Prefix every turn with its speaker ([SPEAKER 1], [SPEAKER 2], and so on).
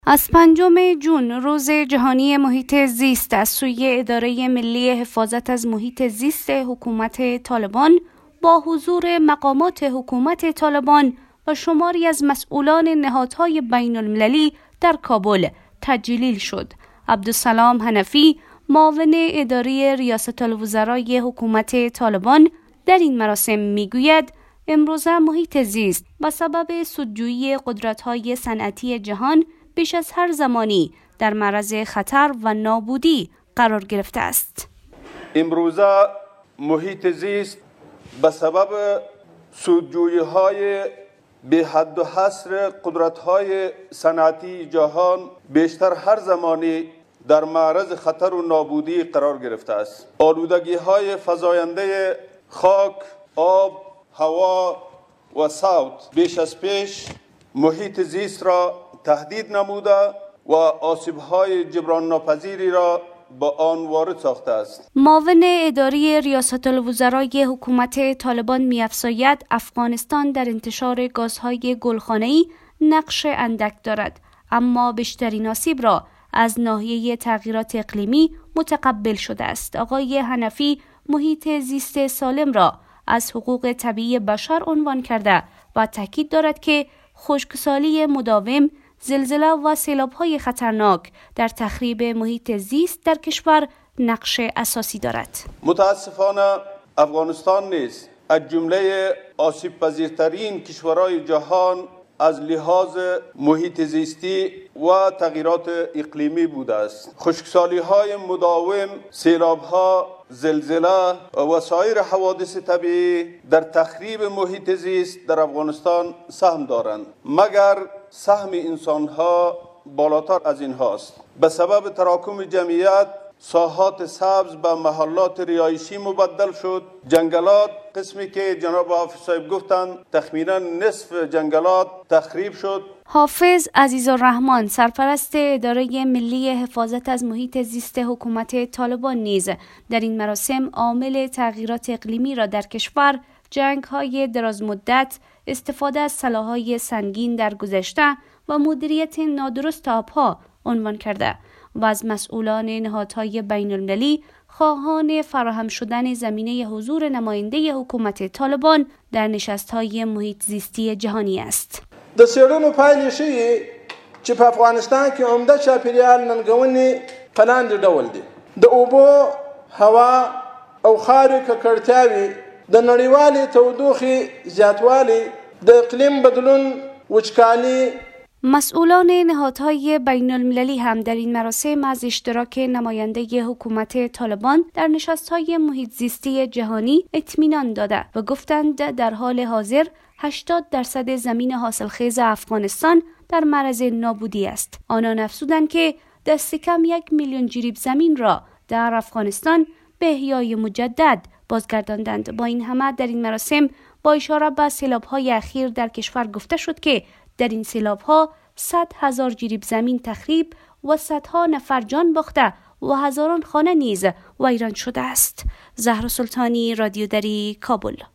[SPEAKER 1] از 5 ژوئن روز جهانی محیط زیست از سوی اداره ملی حفاظت از محیط زیست حکومت طالبان با حضور مقامات حکومت طالبان و شماری از مسئولان نهادهای بین المللی در کابل تجلیل شد. عبدالسلام حنفی، معاون اداره ریاست الوزرای حکومت طالبان، در این مراسم میگوید امروزه محیط زیست به سبب سودجویی قدرت‌های صنعتی جهان بیش از هر زمانی در معرض خطر و نابودی قرار گرفته است.
[SPEAKER 2] امروزه محیط زیست به سبب سودجویی‌های به حد و حصر قدرت‌های صنعتی جهان بیشتر هر زمانی در معرض خطر و نابودی قرار گرفته است. آلودگی‌های فزاینده خاک، آب، هوا و صوت بیش از پیش محیط زیست را تهدید نموده و آسیب‌های جبران ناپذیری را با آن وارد ساخته است.
[SPEAKER 1] معاون اداری ریاست الوزرای حکومت طالبان می‌افزاید افغانستان در انتشار گازهای گلخانه‌ای نقش اندک دارد، اما بیشترین آسیب را از ناحیه تغییرات اقلیمی متقبل شده است. آقای حنفی محیط زیست سالم را از حقوق طبیعی بشر عنوان کرده و تاکید دارد که خشکسالی مداوم، زلزله و سیلاب‌های خطرناک در تخریب محیط زیست در کشور نقش اساسی دارد.
[SPEAKER 2] متاسفانه افغانستان نیز از جمله آسیب‌پذیرترین کشورهای جهان از لحاظ محیط زیستی و تغییرات اقلیمی بوده است. خشکسالی‌های مداوم، سیلاب‌ها، زلزله و سایر حوادث طبیعی در تخریب محیط زیست در افغانستان سهم دارند، مگر سهم انسان‌ها بالاتر از این هاست. به سبب تراکم جمعیت ساحات سبز به محلات رهایشی مبدل شد. جنگلات، قسمی که جناب حافظ صاحب گفتند تخمینا نصف جنگلات تخریب شد.
[SPEAKER 1] حافظ عزیزالرحمن، سرپرست اداره ملی حفاظت از محیط زیست حکومت طالبان نیز در این مراسم عامل تغییرات اقلیمی را در کشور، جنگ‌های درازمدت، استفاده از سلاح‌های سنگین در گذشته و مدیریت نادرست آبها عنوان کرده و از مسئولان نهادهای بین المللی خواهان فراهم شدن زمینه حضور نماینده حکومت طالبان در نشست‌های محیط زیستی جهانی است.
[SPEAKER 3] د څېړنو پایلې ښیي چې په افغانستان کې عمده چاپیریال ننګونې په لاندې ډول دي. د اوبو، هوا او خاورې ککړتیاوې، د نړیوالې تودوخې زیاتوالی، د اقلیم بدلون، وچکالي.
[SPEAKER 1] مسئولان نهادهای بین المللی هم در این مراسم از اشتراک نماینده حکومت طالبان در نشست‌های محیط زیستی جهانی اطمینان داده و گفتند در حال حاضر 80% زمین حاصلخیز افغانستان در معرض نابودی است. آنان افزودند که دست کم 1 میلیون جریب زمین را در افغانستان به احیای مجدد بازگرداندند. با این همه در این مراسم با اشاره به سیلاب‌های اخیر در کشور گفته شد که در این سیلاب‌ها 100,000 جریب زمین تخریب و صدها نفر جان باخته و هزاران خانه نیز ویران شده است. زهرا سلطانی، رادیو دری، کابل.